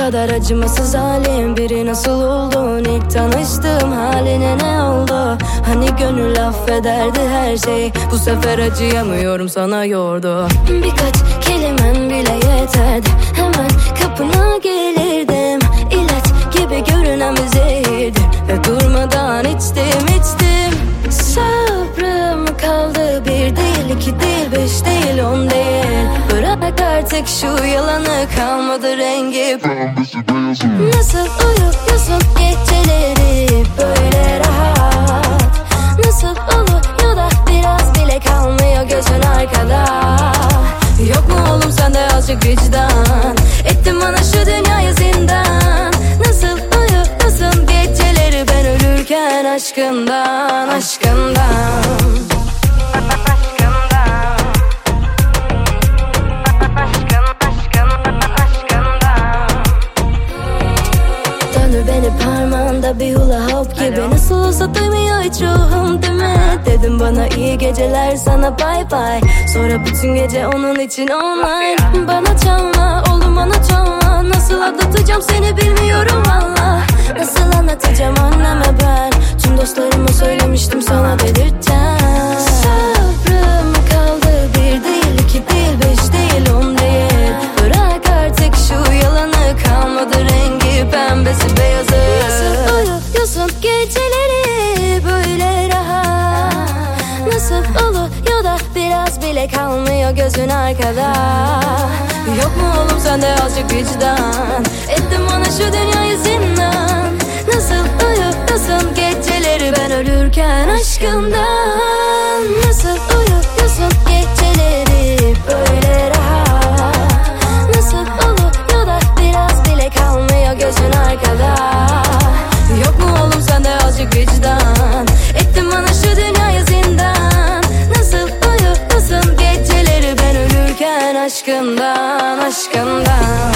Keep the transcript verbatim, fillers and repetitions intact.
kadar acımasız halim biri nasıl oldun? İlk tanıştığım haline ne oldu? Hani gönül affederdi her şey, bu sefer acıyamıyorum sana yordu. Birkaç kelimen bile yeterdi, hemen kapına gelirdim. İlaç gibi görünen bir zehirdi ve durmadan içtim içtim. Sabrım kaldı, bir değil iki değil beş değil on değil. Bırak artık şu yalanı, kalmadı rengi Nasıl uyuyorsun geceleri böyle rahat? Nasıl oluyor da biraz bile kalmıyor gözün arkada? Yok mu oğlum sende azıcık vicdan? Ettin bana şu dünyayı zindan. Nasıl uyuyorsun geceleri ben ölürken aşkından, aşkından. Beni parmağında bir hula hop gibi, nasıl olsa duymuyor hiç ruhum değil mi? Dedim bana iyi geceler, sana bye bye. Sonra bütün gece onun için online. Bana çalma oğlum bana çalma, nasıl atlatacağım seni bilmiyorum valla. Nasıl anlatacağım anneme ben, tüm dostlarıma söylemiştim sana delirteceğim. Sabrım kaldı, bir değil iki değil beş değil on değil. Bırak artık şu yalanı, kalmadı rengi pembesi beyazı. Nasıl uyuyorsun geceleri böyle rahat? Nasıl oluyor da biraz bile kalmıyor gözün arkada? Yok mu oğlum sende azıcık vicdan? Ettin bana şu dünyayı zindan. Nasıl uyuyorsun geceleri ben ölürken aşkımdan? Nasıl uyuyorsun geceleri böyle rahat? Nasıl oluyor da biraz bile kalmıyor gözün arkada? Yok mu oğlum sende azıcık vicdan? Ettin bana şu dünyayı zindan. Nasıl uyuyorsun geceleri ben ölürken aşkımdan, aşkımdan.